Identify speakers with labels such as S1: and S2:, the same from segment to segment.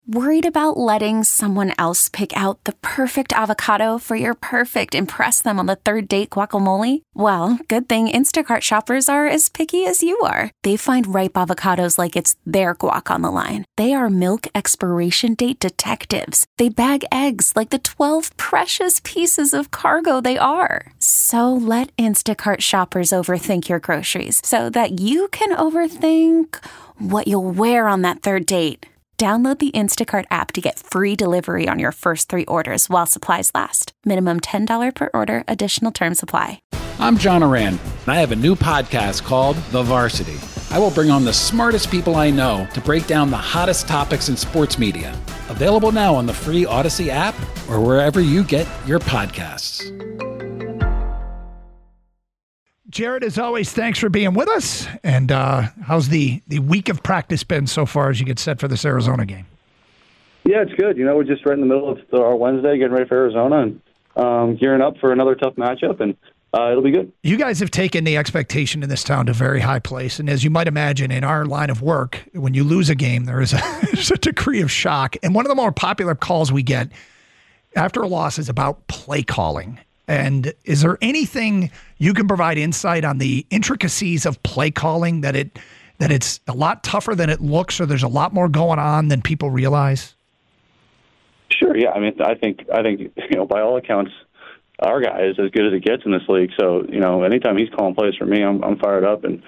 S1: Worried about letting someone else pick out the perfect avocado for your perfect impress them on the third date guacamole? Well, good thing Instacart shoppers are as picky as you are. They find ripe avocados like it's their guac on the line. They are milk expiration date detectives. They bag eggs like the 12 precious pieces of cargo they are. So let Instacart shoppers overthink your groceries so that you can overthink what you'll wear on that third date. Download the Instacart app to get free delivery on your first 3 orders while supplies last. Minimum $10 per order. Additional terms apply.
S2: I'm John Oran, and I have a new podcast called The Varsity. I will bring on the smartest people I know to break down the hottest topics in sports media. Available now on the free Odyssey app or wherever you get your podcasts.
S3: Jared, as always, thanks for being with us. And how's the week of practice been so far as you get set for this Arizona game?
S4: Yeah, it's good. We're just right in the middle of our Wednesday, getting ready for Arizona and gearing up for another tough matchup, and it'll be good.
S3: You guys have taken the expectation in this town to a very high place. And as you might imagine, in our line of work, when you lose a game, there is there's a degree of shock. And one of the more popular calls we get after a loss is about play calling. And is there anything you can provide insight on the intricacies of play calling, that it's a lot tougher than it looks, or there's a lot more going on than people realize?
S4: Sure, yeah. I think by all accounts, our guy is as good as it gets in this league. So, anytime he's calling plays for me, I'm fired up. And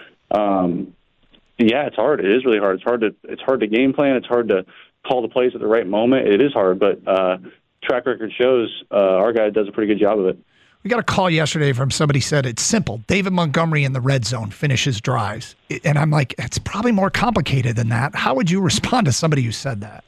S4: yeah, it's hard. It is really hard. It's hard to game plan. It's hard to call the plays at the right moment. It is hard, but track record shows our guy does a pretty good job of it.
S3: We got a call yesterday from somebody said it's simple. David Montgomery in the red zone finishes drives. And I'm like, it's probably more complicated than that. How would you respond to somebody who said that?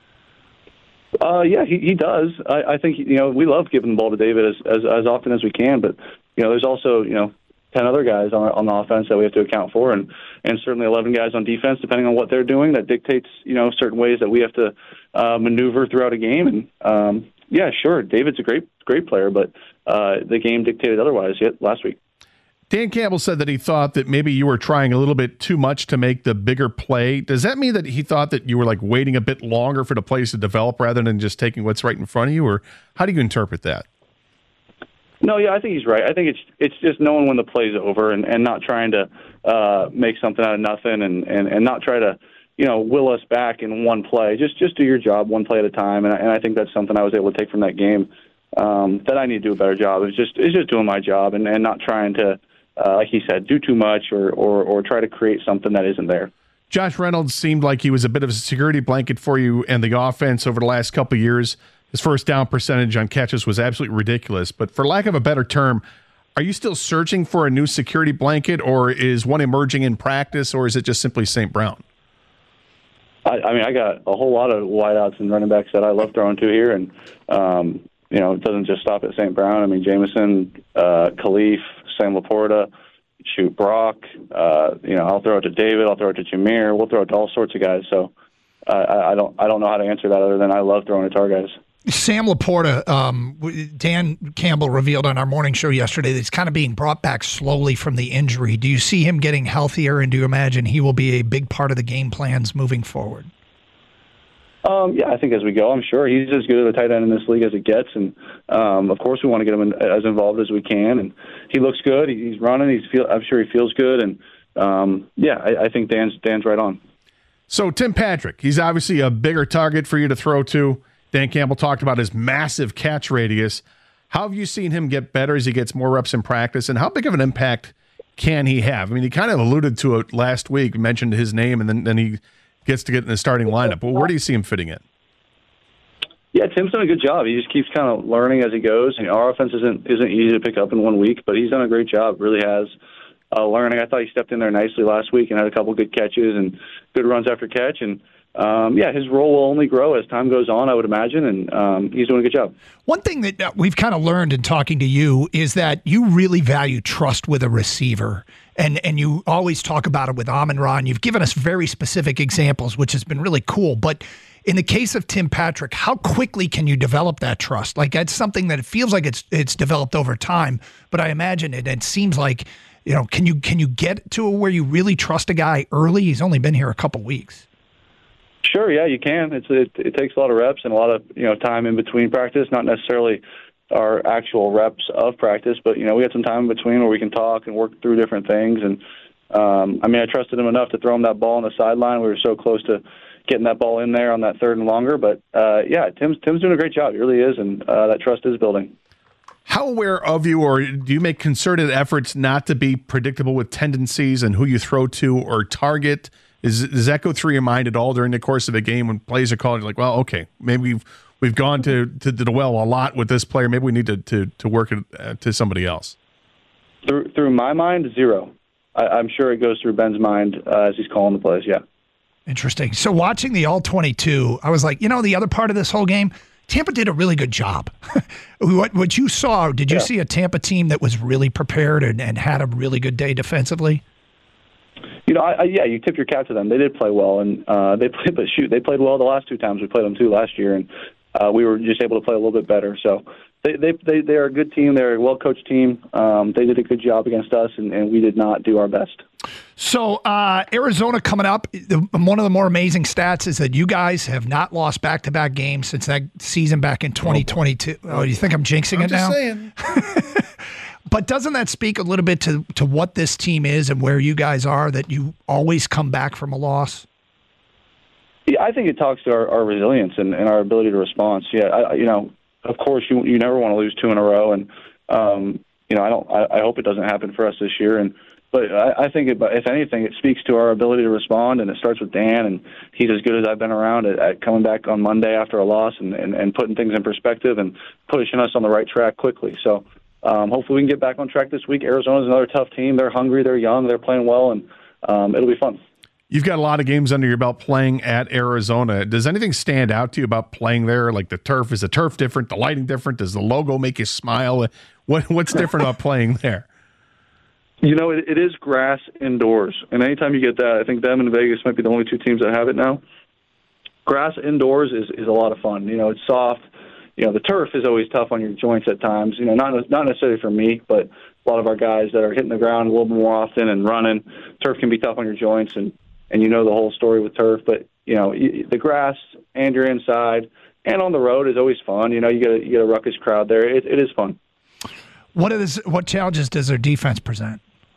S4: Yeah, he does. I think, we love giving the ball to David as often as we can. But, there's also, 10 other guys on the offense that we have to account for, and certainly 11 guys on defense, depending on what they're doing. That dictates, certain ways that we have to maneuver throughout a game. And, yeah, sure, David's a great player, but the game dictated otherwise last week.
S5: Dan Campbell said that he thought that maybe you were trying a little bit too much to make the bigger play. Does that mean that he thought that you were waiting a bit longer for the plays to develop rather than just taking what's right in front of you? Or how do you interpret that?
S4: No, yeah, I think he's right. I think it's just knowing when the play's over and not trying to make something out of nothing and not try to, will us back in one play. Just do your job one play at a time. And I think that's something I was able to take from that game that I need to do a better job. It's just doing my job and not trying to, like he said, do too much or try to create something that isn't there.
S5: Josh Reynolds seemed like he was a bit of a security blanket for you and the offense over the last couple of years. His first down percentage on catches was absolutely ridiculous. But for lack of a better term, are you still searching for a new security blanket, or is one emerging in practice, or is it just simply St. Brown?
S4: I got a whole lot of wideouts and running backs that I love throwing to here. And, it doesn't just stop at St. Brown. Jameson, Khalif, Sam Laporta, Brock. I'll throw it to David. I'll throw it to Jameer. We'll throw it to all sorts of guys. So I don't know how to answer that other than I love throwing it to our guys.
S3: Sam Laporta, Dan Campbell revealed on our morning show yesterday that he's kind of being brought back slowly from the injury. Do you see him getting healthier, and do you imagine he will be a big part of the game plans moving forward?
S4: Yeah, I think as we go, I'm sure he's as good of a tight end in this league as it gets, and of course we want to get him as involved as we can. And he looks good. He's running. I'm sure he feels good, and I think Dan's right on.
S5: So Tim Patrick, he's obviously a bigger target for you to throw to. Dan Campbell talked about his massive catch radius. How have you seen him get better as he gets more reps in practice, and how big of an impact can he have? He kind of alluded to it last week, mentioned his name, and then he gets to get in the starting lineup. But where do you see him fitting in?
S4: Yeah, Tim's done a good job. He just keeps kind of learning as he goes. Our offense isn't easy to pick up in 1 week, but he's done a great job, really has. Learning. I thought he stepped in there nicely last week and had a couple good catches and good runs after catch. And, his role will only grow as time goes on, I would imagine, and he's doing a good job.
S3: One thing that we've kind of learned in talking to you is that you really value trust with a receiver, and you always talk about it with Amon-Ra, and you've given us very specific examples, which has been really cool. But in the case of Tim Patrick, how quickly can you develop that trust? That's something that it feels like it's developed over time, but I imagine it seems like, can you get to where you really trust a guy early? He's only been here a couple weeks.
S4: Sure, yeah, you can. It takes a lot of reps and a lot of time in between practice, not necessarily our actual reps of practice, but we had some time in between where we can talk and work through different things. And I trusted him enough to throw him that ball on the sideline. We were so close to getting that ball in there on that 3rd and longer, but Tim's doing a great job. He really is, and that trust is building.
S5: How aware of you, or do you make concerted efforts not to be predictable with tendencies and who you throw to or target? Does that go through your mind at all during the course of a game when plays are called? You're like, well, okay, maybe we've gone to the well a lot with this player. Maybe we need to work it to somebody else.
S4: Through my mind, zero. I'm sure it goes through Ben's mind as he's calling the plays. Yeah.
S3: Interesting. So watching the All-22, I was like, the other part of this whole game, Tampa did a really good job. What you saw, did you see a Tampa team that was really prepared and had a really good day defensively?
S4: You tip your cap to them. They did play well, and they played well the last 2 times we played them too last year, and we were just able to play a little bit better. So they are a good team. They're a well-coached team. They did a good job against us, and we did not do our best.
S3: So Arizona coming up, one of the more amazing stats is that you guys have not lost back-to-back games since that season back in 2022. Oh, you think I'm jinxing it now?
S5: I'm just saying.
S3: But doesn't that speak a little bit to what this team is and where you guys are, that you always come back from a loss?
S4: Yeah, I think it talks to our resilience and our ability to respond. Yeah, of course, you never want to lose 2 in a row, and I hope it doesn't happen for us this year. But I think if anything, it speaks to our ability to respond, and it starts with Dan, and he's as good as I've been around at coming back on Monday after a loss and putting things in perspective and pushing us on the right track quickly. So hopefully we can get back on track this week. Arizona's another tough team. They're hungry, they're young, they're playing well, and it'll be fun.
S5: You've got a lot of games under your belt playing at Arizona. Does anything stand out to you about playing there? Like the turf, is the turf different? The lighting different? Does the logo make you smile? What's different about playing there?
S4: It is grass indoors, and anytime you get that, I think them and Vegas might be the only 2 teams that have it now. Grass indoors is a lot of fun. It's soft. The turf is always tough on your joints at times. Not necessarily for me, but a lot of our guys that are hitting the ground a little bit more often and running, turf can be tough on your joints, and the whole story with turf. But the grass and you're inside and on the road is always fun. You get a ruckus crowd there. It is fun.
S3: What challenges does their defense present?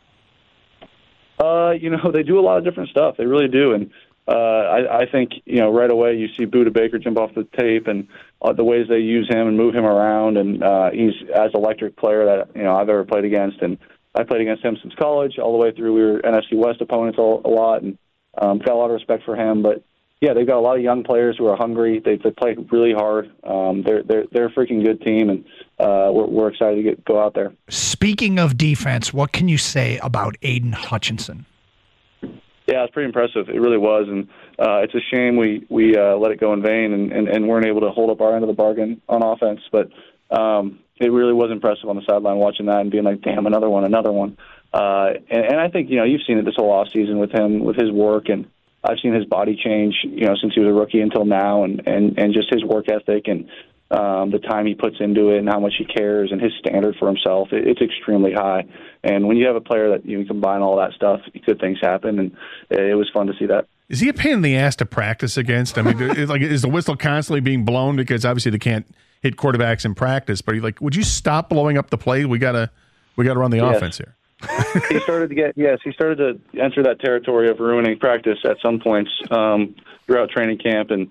S4: They do a lot of different stuff. They really do. And I think, right away you see Budda Baker jump off the tape and the ways they use him and move him around. And he's as electric player that, I've ever played against. And I played against him since college all the way through. We were NFC West opponents a lot, and got a lot of respect for him. But, yeah, they've got a lot of young players who are hungry. They play really hard. They're a freaking good team, and we're excited to go out there.
S3: Speaking of defense, what can you say about Aiden Hutchinson?
S4: Yeah, it's pretty impressive. It really was, and it's a shame we let it go in vain and weren't able to hold up our end of the bargain on offense. But it really was impressive on the sideline watching that and being like, damn, another one. And I think, you've seen it this whole offseason with him, with his work, and I've seen his body change, since he was a rookie until now, and just his work ethic and the time he puts into it and how much he cares and his standard for himself. It's extremely high. And when you have a player that you combine all that stuff, good things happen, and it was fun to see that.
S5: Is he a pain in the ass to practice against? I mean, is the whistle constantly being blown because obviously they can't hit quarterbacks in practice? But would you stop blowing up the play? We gotta run the offense here.
S4: He started to enter that territory of ruining practice at some points throughout training camp, and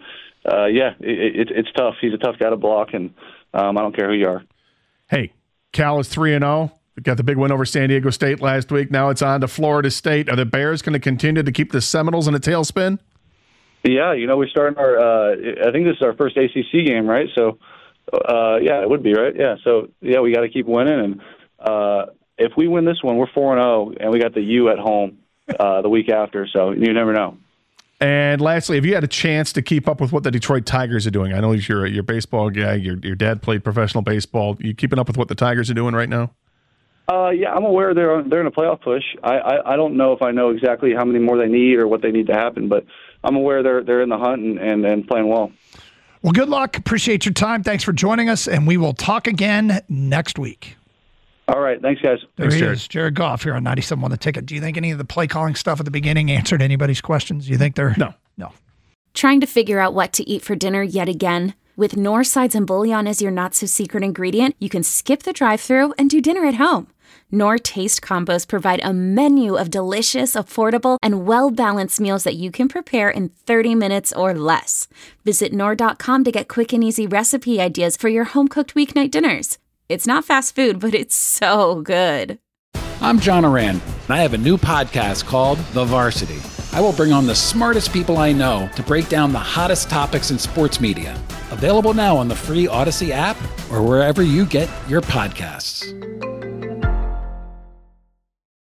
S4: it's tough. He's a tough guy to block, and I don't care who you are.
S5: Hey, Cal is 3-0. We got the big win over San Diego State last week. Now it's on to Florida State. Are the Bears going to continue to keep the Seminoles in a tailspin?
S4: Yeah, we're starting our. I think this is our first ACC game, right? So, it would be, right? Yeah. So, we got to keep winning, and if we win this one, we're 4-0, and we got the U at home the week after. So you never know.
S5: And lastly, have you had a chance to keep up with what the Detroit Tigers are doing? I know you're a baseball guy. Your dad played professional baseball. You keeping up with what the Tigers are doing right now?
S4: Yeah, I'm aware they're in a playoff push. I don't know if I know exactly how many more they need or what they need to happen, but I'm aware they're in the hunt and playing well.
S3: Well, good luck. Appreciate your time. Thanks for joining us, and we will talk again next week.
S4: All right. Thanks, guys.
S3: There he is, Jared Goff here on 97.1 The Ticket. Do you think any of the play calling stuff at the beginning answered anybody's questions? Do you think they're...
S5: No.
S1: Trying to figure out what to eat for dinner yet again? With Knorr sides and bouillon as your not-so-secret ingredient, you can skip the drive-thru and do dinner at home. Knorr Taste Combos provide a menu of delicious, affordable, and well-balanced meals that you can prepare in 30 minutes or less. Visit Knorr.com to get quick and easy recipe ideas for your home-cooked weeknight dinners. It's not fast food, but it's so good.
S2: I'm John Oran, and I have a new podcast called The Varsity. I will bring on the smartest people I know to break down the hottest topics in sports media. Available now on the free Odyssey app or wherever you get your podcasts.